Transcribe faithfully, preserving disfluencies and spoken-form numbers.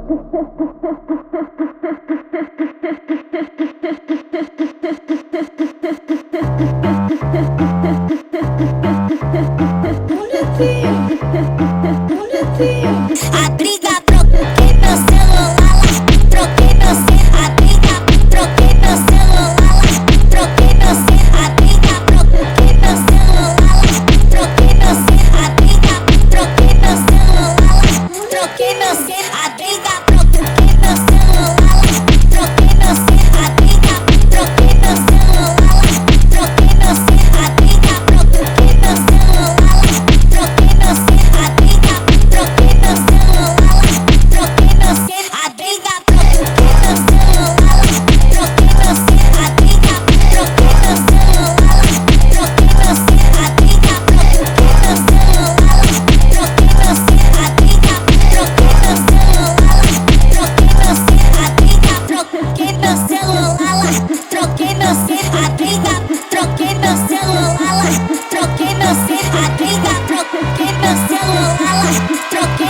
A briga, troquei meu celular lá, troquei meu celular. A briga, troquei meu celular lá, troquei meu celular. A briga, troquei meu celular lá, troquei meu celular. A briga, troquei meu celular lá, troquei meu celular. A briga, troquei meu celular lá, troquei meu celular. A briga, troquei meu celular lá, troquei meu celular. A briga, troquei meu celular lá, troquei meu celular. A briga, troquei meu celular lá, troquei meu celular. A briga, troquei meu celular lá, troquei meu celular. A briga, troquei meu celular lá, troquei meu celular. A briga, troquei meu celular lá, troquei meu celular. A briga, troquei meu celular lá, troquei meu celular. A briga, troquei meu celular lá, troquei meu celular. A briga, troquei meu celular lá, troquei meu celular. A briga, troquei meu celular lá, troquei